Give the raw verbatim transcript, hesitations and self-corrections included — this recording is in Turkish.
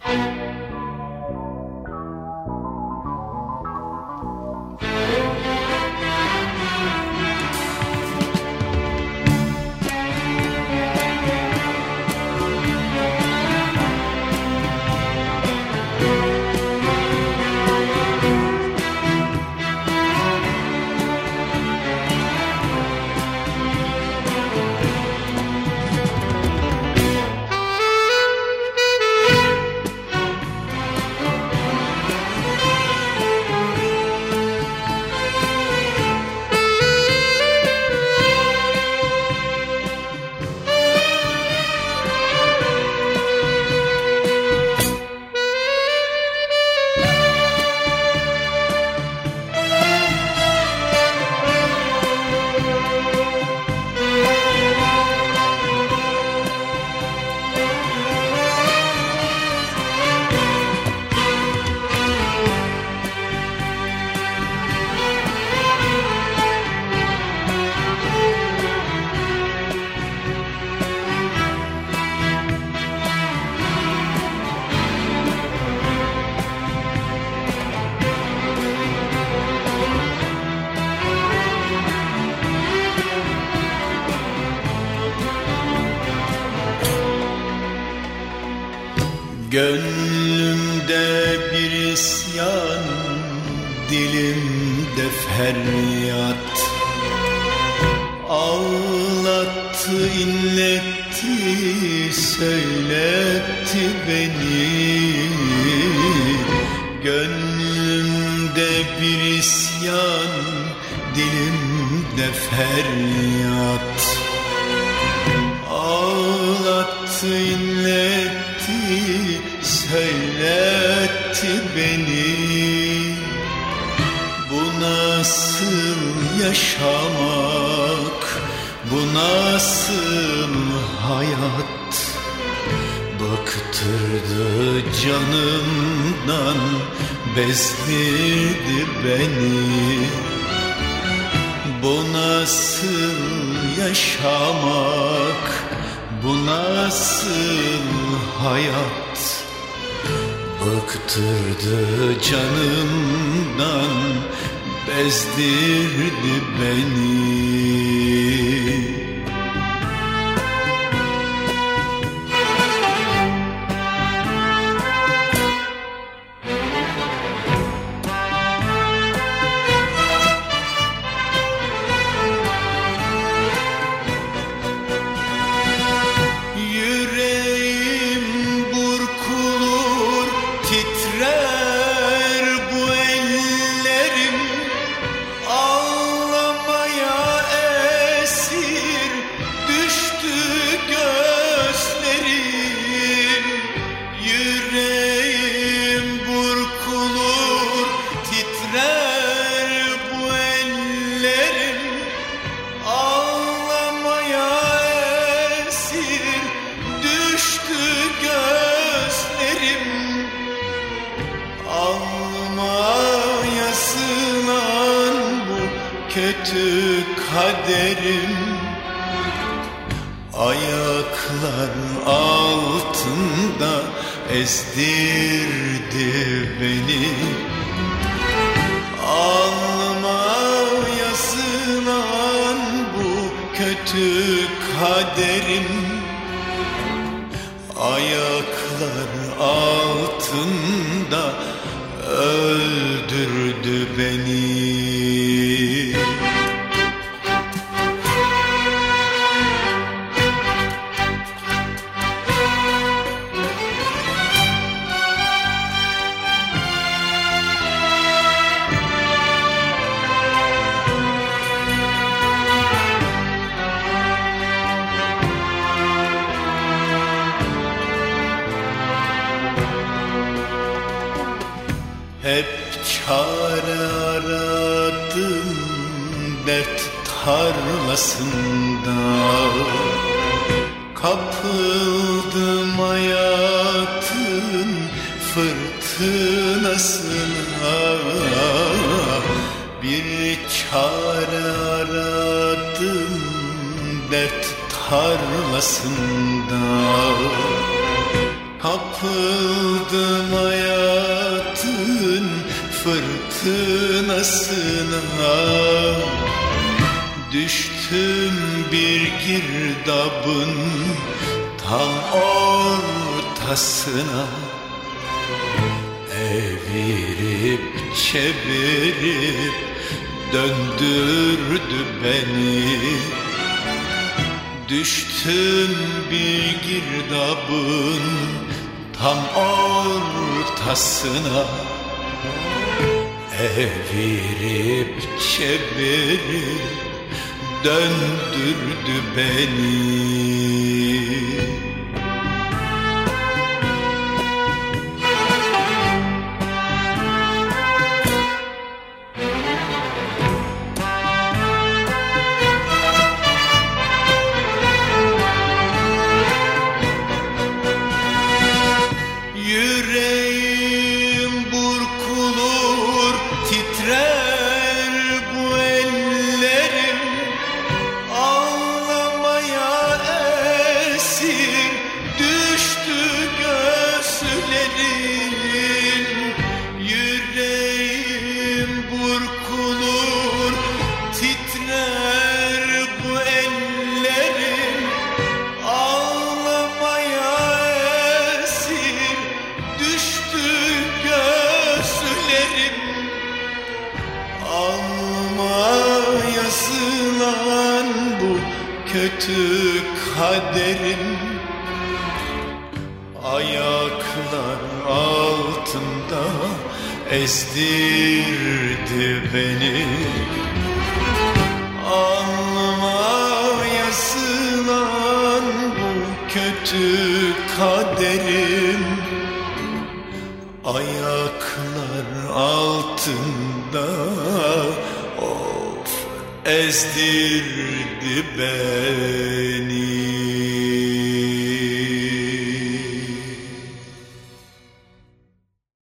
Gönlümde bir isyan, dilimde feryat, ağlattı, inletti, söyletti beni. Gönlümde bir isyan, dilimde feryat, ağlattı, inletti, söyletti beni. Bu nasıl yaşamak, bu nasıl hayat? Bıktırdı canımdan, bezdirdi beni. Bu nasıl yaşamak, bu nasıl hayat? Bıktırdı canımdan, bezdirdi beni. Kötü kaderim, ayaklar altında ezdirdi beni. Alnıma yazılan bu kötü kaderim, ayaklar altında öldürdü beni. Hep çare aradım dert tarlasında, kapıldım hayatın fırtınasına. Bir çare aradım dert tarlasında, Kapıldım hayatın fırtınasına, düştüm bir girdabın tam ortasına. Evirip çevirip döndürdü beni, düştüm bir girdabın tam ortasına. Evirip çevirip döndürdü beni. Yüreğim burkulur, titrer bu ellerim, ağlamaya esir düştü gözlerim. Yüreğim burkulur, titrer bu ellerim, ağlamaya esir düştü gözlerim. Alma yazılan bu kötü kaderim, ayaklar altında ezdirdi beni. Alma yazılan bu kötü kaderim, ayaklar altında of ezdirdi beni.